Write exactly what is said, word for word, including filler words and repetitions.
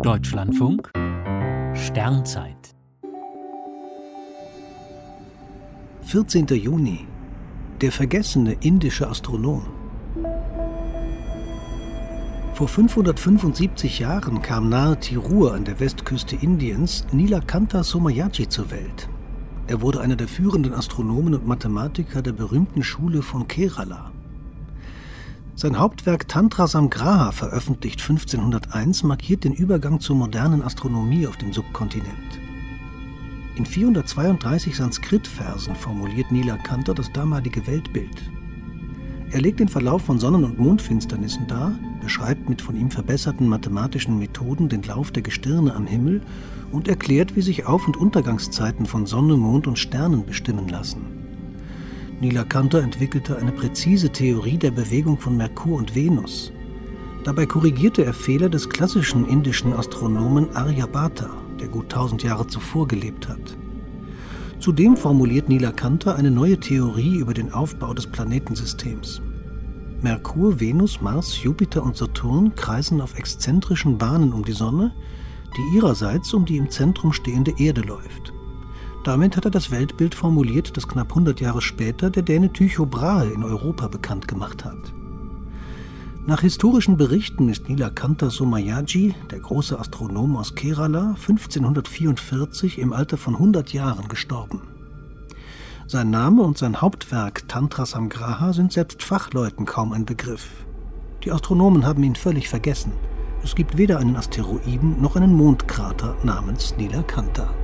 Deutschlandfunk Sternzeit vierzehnter Juni. Der vergessene indische Astronom. Vor fünfhundertfünfundsiebzig Jahren kam nahe Tirur an der Westküste Indiens Nilakantha Somayaji zur Welt. Er wurde einer der führenden Astronomen und Mathematiker der berühmten Schule von Kerala. Sein Hauptwerk Tantra Samgraha, veröffentlicht fünfzehnhunderteins, markiert den Übergang zur modernen Astronomie auf dem Subkontinent. In vierhundertzweiunddreißig Sanskrit-Versen formuliert Nilakantha das damalige Weltbild. Er legt den Verlauf von Sonnen- und Mondfinsternissen dar, beschreibt mit von ihm verbesserten mathematischen Methoden den Lauf der Gestirne am Himmel und erklärt, wie sich Auf- und Untergangszeiten von Sonne, Mond und Sternen bestimmen lassen. Nilakantha entwickelte eine präzise Theorie der Bewegung von Merkur und Venus. Dabei korrigierte er Fehler des klassischen indischen Astronomen Aryabhata, der gut tausend Jahre zuvor gelebt hat. Zudem formuliert Nilakantha eine neue Theorie über den Aufbau des Planetensystems. Merkur, Venus, Mars, Jupiter und Saturn kreisen auf exzentrischen Bahnen um die Sonne, die ihrerseits um die im Zentrum stehende Erde läuft. Damit hat er das Weltbild formuliert, das knapp hundert Jahre später der Däne Tycho Brahe in Europa bekannt gemacht hat. Nach historischen Berichten ist Nilakantha Somayaji, der große Astronom aus Kerala, fünfzehnhundertvierundvierzig im Alter von hundert Jahren gestorben. Sein Name und sein Hauptwerk Tantra Samgraha sind selbst Fachleuten kaum ein Begriff. Die Astronomen haben ihn völlig vergessen. Es gibt weder einen Asteroiden noch einen Mondkrater namens Nilakantha.